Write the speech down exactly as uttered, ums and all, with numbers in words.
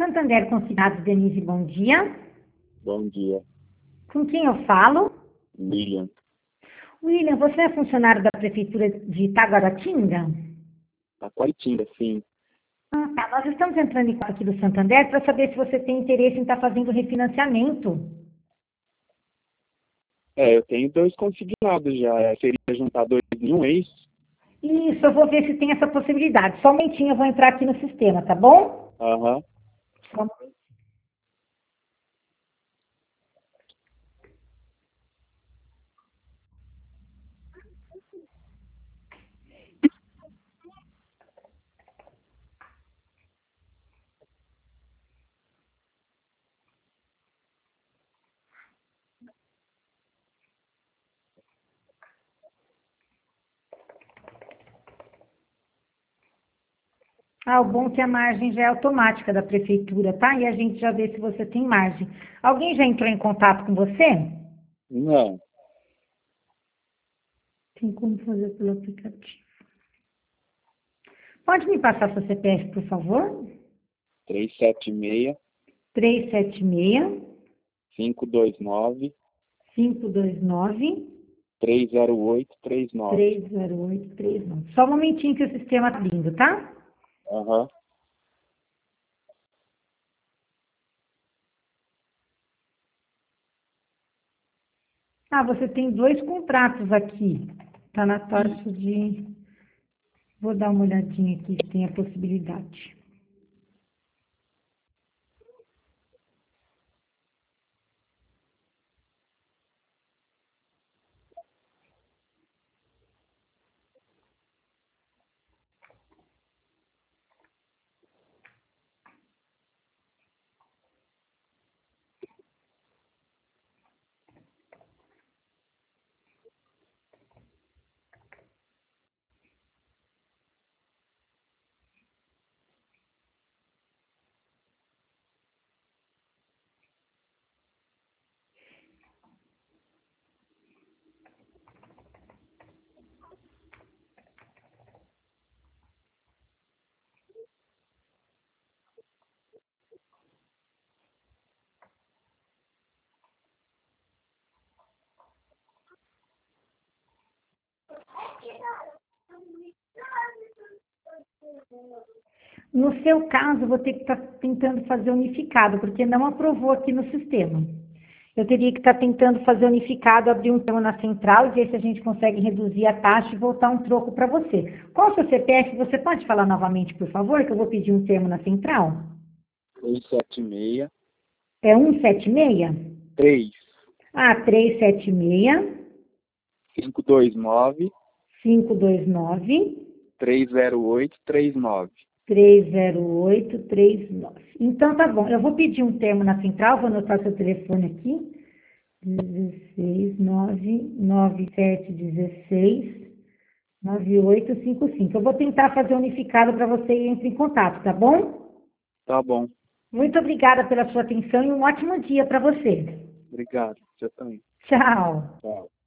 Santander Consignados, Denise, bom dia. Bom dia, Com quem eu falo? William. William, você é funcionário da Prefeitura de Itaguaratinga? Taquaritinga, sim. Ah, tá. Nós estamos entrando em contato aqui do Santander para saber se você tem interesse em estar fazendo refinanciamento. É, eu tenho dois consignados já. É, seria juntar dois em um ex. Isso, eu vou ver se tem essa possibilidade. Só um momentinho, eu vou entrar aqui no sistema, tá bom? Aham. Só um momentinho. Ah, o bom é que a margem já é automática da Prefeitura, tá? E a gente já vê se você tem margem. Alguém já entrou em contato com você? Não. Tem como fazer pelo aplicativo. Pode me passar seu C P F, por favor? três sete seis, três sete seis, cinco dois nove, cinco dois nove, três zero oito três nove. três zero oito três nove. Só um momentinho que o sistema está vindo, tá? Aham. Ah, você tem dois contratos aqui. Está na Isso. taxa de... Vou dar uma olhadinha aqui se tem a possibilidade. No seu caso, eu vou ter que estar tentando fazer unificado, porque não aprovou aqui no sistema. Eu teria que estar tentando fazer unificado, abrir um termo na central e ver se a gente consegue reduzir a taxa e voltar um troco para você. Qual o seu C P F? Você pode falar novamente, por favor, que eu vou pedir um termo na central? três sete seis, É cento e setenta e seis? três, Ah, trezentos e setenta e seis, cinco dois nove, cinco dois nove, três zero oito três nove. três zero oito três nove. Então, tá bom. Eu vou pedir um termo na central, vou anotar seu telefone aqui. dezesseis, nove, nove sete dezesseis, nove oito cinco cinco. Eu vou tentar fazer unificado para você e entre em contato, tá bom? Tá bom. Muito obrigada pela sua atenção e um ótimo dia para você. Obrigado. Você também. Tchau. Tchau.